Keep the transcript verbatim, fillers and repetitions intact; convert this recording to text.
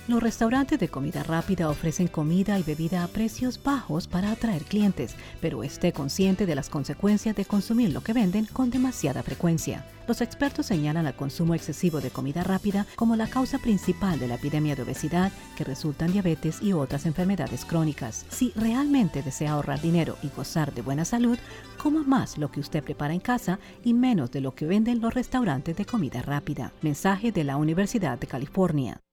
Los restaurantes de comida rápida ofrecen comida y bebida a precios bajos para atraer clientes, pero esté consciente de las consecuencias de consumir lo que venden con demasiada frecuencia. Los expertos señalan el consumo excesivo de comida rápida como la causa principal de la epidemia de obesidad que resulta en diabetes y otras enfermedades crónicas. Si realmente desea ahorrar dinero y gozar de buena salud, coma más lo que usted prepara en casa y menos de lo que venden los restaurantes de comida rápida. Mensaje de la Universidad de California.